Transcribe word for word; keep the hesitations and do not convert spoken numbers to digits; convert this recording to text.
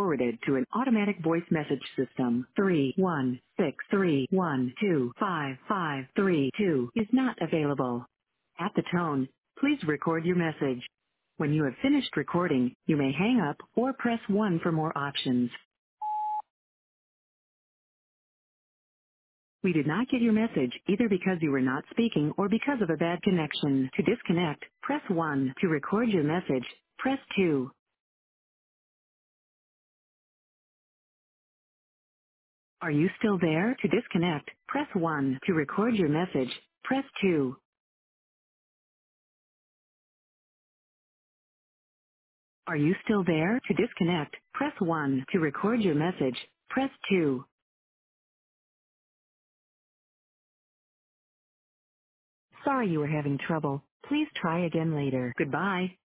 forwarded to an automatic voice message system. three one six three one two five five three two is not available. At the tone, please record your message. When you have finished recording, you may hang up or press one for more options. We did not get your message either because you were not speaking or because of a bad connection. To disconnect, press one. To record your message, press two. Are you still there? To disconnect, press one. To record your message, press two. Are you still there? To disconnect, press one. To record your message, press two. Sorry you were having trouble. Please try again later. Goodbye.